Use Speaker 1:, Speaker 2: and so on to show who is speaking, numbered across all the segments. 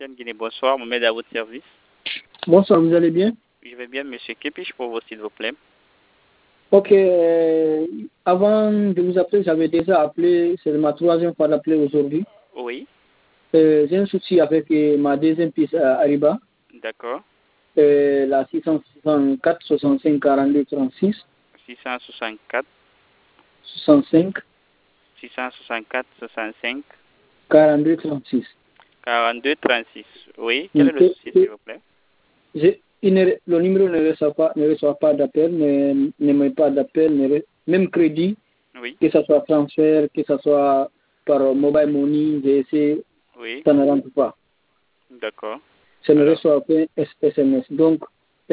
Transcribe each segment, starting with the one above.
Speaker 1: Guinée, bonsoir, Mohamed à votre service.
Speaker 2: Bonsoir, vous allez bien?
Speaker 1: Je vais bien, monsieur. Que puis-je pour vous, s'il vous plaît?
Speaker 2: Ok, avant de vous appeler, j'avais déjà appelé, c'est ma troisième fois d'appeler aujourd'hui.
Speaker 1: Oui,
Speaker 2: J'ai un souci avec ma deuxième piste Ariba,
Speaker 1: d'accord.
Speaker 2: la 664 65 42 36
Speaker 1: 664,
Speaker 2: 65
Speaker 1: 664, 65,
Speaker 2: 42 36.
Speaker 1: 42, 36. Oui, quel est le souci, s'il vous plaît?
Speaker 2: Le numéro ne reçoit pas d'appel, ne met pas d'appel, même crédit,
Speaker 1: Oui,
Speaker 2: que ce soit transfert, que ce soit par mobile money, j'ai essayé,
Speaker 1: oui,
Speaker 2: ça ne rentre pas.
Speaker 1: d'accord.
Speaker 2: Ça ne
Speaker 1: Alors,
Speaker 2: reçoit aucun SMS. Donc,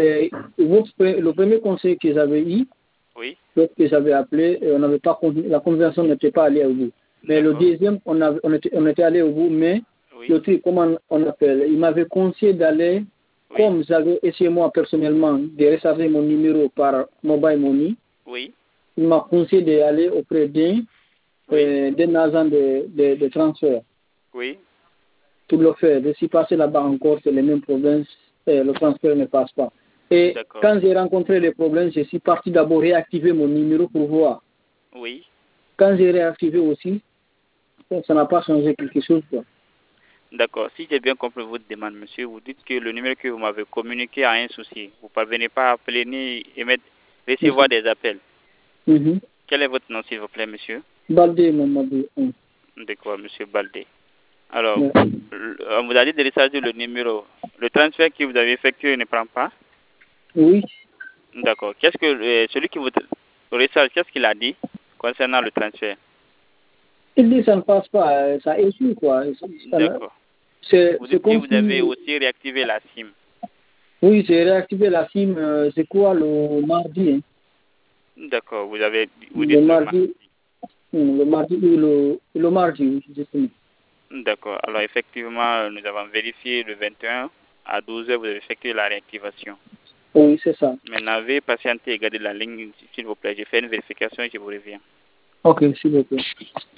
Speaker 2: le premier conseil que j'avais eu,
Speaker 1: oui,
Speaker 2: lorsque j'avais appelé, on n'avait pas la conversation n'était pas allée au bout. Mais le
Speaker 1: d'accord.
Speaker 2: deuxième, on était allé au bout, mais
Speaker 1: Oui,
Speaker 2: le truc, comment on appelle, il m'avait conseillé d'aller,
Speaker 1: oui,
Speaker 2: comme j'avais essayé moi personnellement de recharger mon numéro par mobile money,
Speaker 1: oui,
Speaker 2: il m'a conseillé d'aller auprès d'un agent de transfert.
Speaker 1: oui,
Speaker 2: Pour le faire. Je suis passé là-bas encore, c'est les mêmes problèmes, le transfert ne passe pas. Et
Speaker 1: d'accord.
Speaker 2: quand j'ai rencontré les problèmes, je suis parti d'abord réactiver mon numéro pour voir.
Speaker 1: Oui,
Speaker 2: Quand j'ai réactivé aussi, ça n'a pas changé quelque chose, quoi.
Speaker 1: d'accord. Si j'ai bien compris votre demande, monsieur, vous dites que le numéro que vous m'avez communiqué a un souci. Vous ne parvenez pas à appeler ni recevoir des appels.
Speaker 2: Mhm.
Speaker 1: Quel est votre nom, s'il vous plaît, monsieur?
Speaker 2: Baldé, Mamadou.
Speaker 1: D'accord, monsieur Baldé. Alors,
Speaker 2: Ouais.
Speaker 1: on vous a dit de recharger le numéro. Le transfert que vous avez effectué ne prend pas?
Speaker 2: Oui,
Speaker 1: D'accord. Qu'est-ce que celui qui vous recharge, qu'est-ce qu'il a dit concernant le transfert?
Speaker 2: il dit que ça ne passe pas, ça échoue, quoi.
Speaker 1: D'accord. Vous
Speaker 2: C'est
Speaker 1: dites que
Speaker 2: comme
Speaker 1: vous avez
Speaker 2: si,
Speaker 1: aussi réactivé la SIM.
Speaker 2: oui, j'ai réactivé la SIM, c'est quoi, le mardi, hein?
Speaker 1: D'accord. Vous
Speaker 2: Le
Speaker 1: dites
Speaker 2: mardi, le mardi, oui, justement.
Speaker 1: D'accord. Alors, effectivement, nous avons vérifié le 21 à 12 heures, vous avez effectué la réactivation.
Speaker 2: Oui, c'est ça.
Speaker 1: Maintenant, veuillez patienter et garder la ligne, s'il vous plaît. Je fais une vérification et je vous reviens.
Speaker 2: Ok, s'il vous plaît.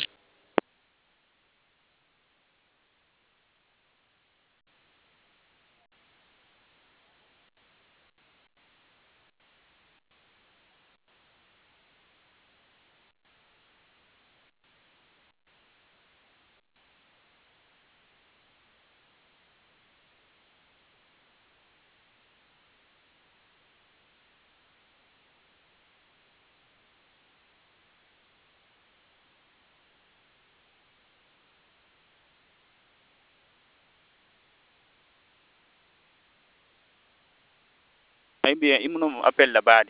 Speaker 1: Eh bien, il nous appelle là-bas.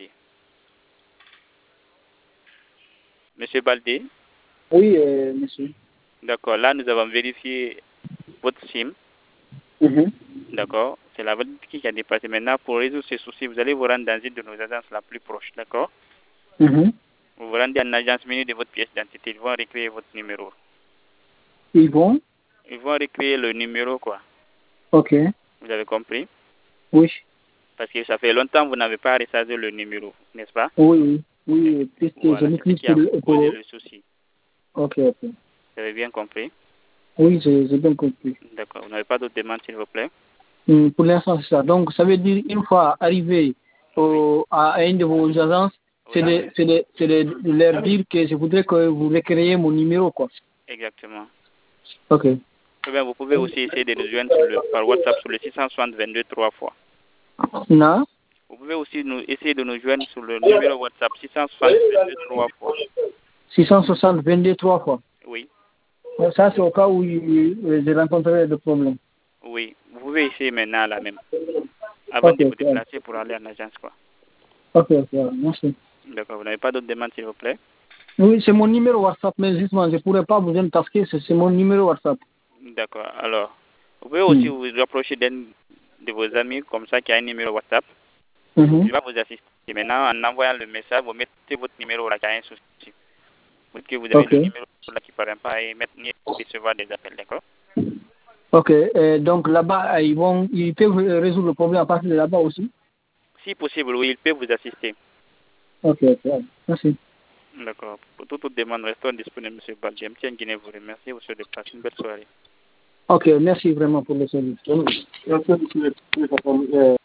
Speaker 1: Monsieur Baldé,
Speaker 2: Oui, monsieur.
Speaker 1: d'accord. Là, nous avons vérifié votre SIM.
Speaker 2: Mhm.
Speaker 1: D'accord. C'est la validité qui a dépassé. Maintenant, pour résoudre ces soucis, vous allez vous rendre dans une de nos agences la plus proche. D'accord.
Speaker 2: Mhm.
Speaker 1: Vous vous rendez en agence munie de votre pièce d'identité. Ils vont recréer votre numéro.
Speaker 2: Ils vont?
Speaker 1: Ils vont recréer le numéro, quoi.
Speaker 2: Ok.
Speaker 1: Vous avez compris?
Speaker 2: Oui.
Speaker 1: Parce que ça fait longtemps que vous n'avez pas rechargé le numéro, n'est-ce pas?
Speaker 2: Oui, oui. Oui, puisque je
Speaker 1: Voilà, c'est ce
Speaker 2: l'utilise
Speaker 1: qui a causé le souci.
Speaker 2: Ok, ok.
Speaker 1: Vous avez bien compris?
Speaker 2: Oui, j'ai bien compris.
Speaker 1: D'accord. Vous n'avez pas d'autres demandes, s'il vous plaît?
Speaker 2: Pour l'instant, c'est ça. Donc, ça veut dire, une fois arrivé à une de vos agences,
Speaker 1: Oui,
Speaker 2: c'est de leur dire que je voudrais que vous recréiez mon numéro, quoi.
Speaker 1: exactement.
Speaker 2: Ok.
Speaker 1: Eh bien, vous pouvez aussi essayer de nous joindre par WhatsApp sur le 660 22 3 fois.
Speaker 2: Non?
Speaker 1: Vous pouvez aussi essayer de nous joindre sur le numéro WhatsApp 660 22 3 fois.
Speaker 2: 660, 22, 3 fois.
Speaker 1: Oui,
Speaker 2: Ça, c'est au cas où j'ai rencontré des problèmes.
Speaker 1: oui. Vous pouvez essayer maintenant là même, avant
Speaker 2: Ok,
Speaker 1: de vous
Speaker 2: ok.
Speaker 1: déplacer pour aller en agence, quoi.
Speaker 2: Ok, ok. Merci.
Speaker 1: D'accord. Vous n'avez pas d'autres demandes, s'il vous plaît?
Speaker 2: Oui, c'est mon numéro WhatsApp, mais justement, je ne pourrais pas vous joindre parce que c'est mon numéro WhatsApp.
Speaker 1: D'accord. Alors, vous pouvez aussi vous rapprocher d'un de vos amis comme ça qui a un numéro WhatsApp.
Speaker 2: Mhm.
Speaker 1: Il va vous assister. Maintenant, en envoyant le message, vous mettez votre numéro là qui a un souci. Vous dites que vous avez
Speaker 2: Ok.
Speaker 1: le numéro là qui ne parvient pas et maintenir recevoir des appels, d'accord?
Speaker 2: Ok. Donc là-bas, ils peuvent résoudre le problème à partir de là-bas aussi.
Speaker 1: Si possible, oui, il peut vous assister.
Speaker 2: Ok, ok. Merci.
Speaker 1: D'accord. Pour toute demande, restons disponibles, M. Baldi. M. Guinée vous remercie. Vous souhaite de passer une belle soirée.
Speaker 2: Ok, merci vraiment pour le service.